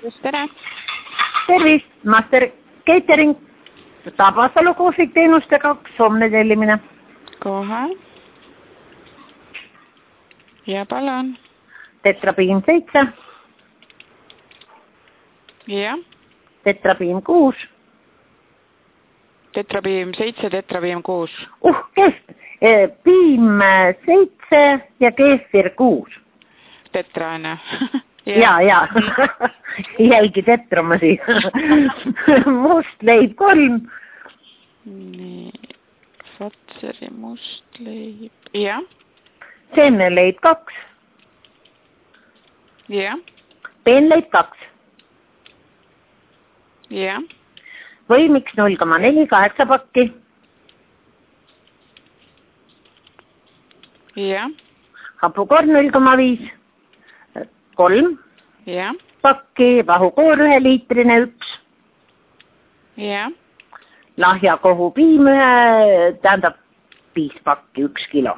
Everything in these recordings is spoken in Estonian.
Tere! Tervist, Master Catering, Tabasalu kuusikteenuste 2, homne tellimine. Kohe. Ja palun. Tetrapiin 7. Ja. Tetrapiin 6. Tetrapiim 7, tetrapiim 6. Piim 7 ja keefir 6. Tetra on ja. Jäigi tetrama siia. Must leib 3. Nii. Fatseri must leib. Ja. Seemneleib 2. Ja. Peenleib 2. Ja. Võimiks 0,48 pakki. Ja. Hapukoor 0,5. 3. Ja. Pakki, vahukoor 1 liitrine 1. Ja. Lahja kohupiim 5 pakki 1 kilo.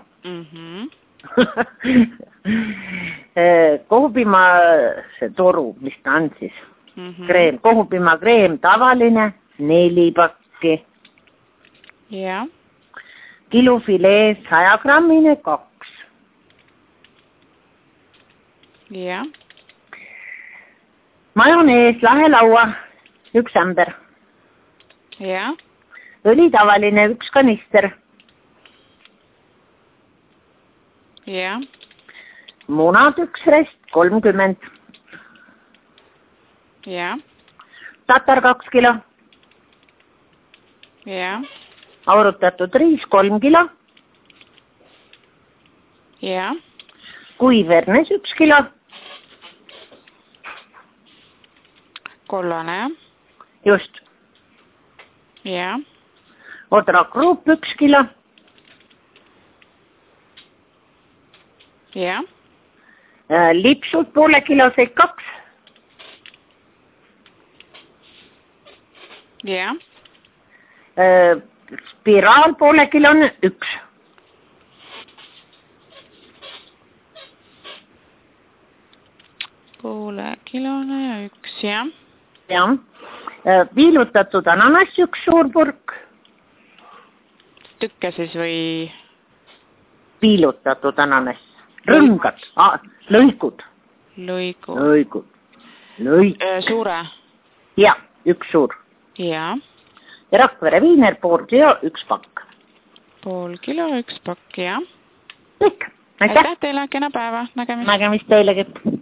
Kohupiima see toru, mis ta on siis? Kreem, kohupiima kreem tavaline 4 pakki. Ja. Kilufilee 100 grammine 2. Ja. Majonees lahelaua 1 ämber. Ja. Õli tavaline 1 kanister. Ja. Munad 1 rest 30. Ja. Tatar 2 kilo. Ja. Aurutatud riis 3 kilo. Ja. Kuivernes 1 kilo. Kollane. Just. Ja. Odrakruup 1 kilo. Ja. Lipsud poole kiloseid 2. Ja. Spiraal poole kilone 1. Poole kilone ja 1, jah. Jah. Viilutatud ananas 1 suur purk. Tükke siis või? Viilutatud ananas. Rõngad. Lõikud. Lõigud. Suure? Ja, 1 suur. Ja. Ja Rakvere viiner pool kilo 1 pakk. Pool kilo 1 pakk, jah. Kõik. Aitäh teile, kena päeva. Nägemist. Nägemist teilegi.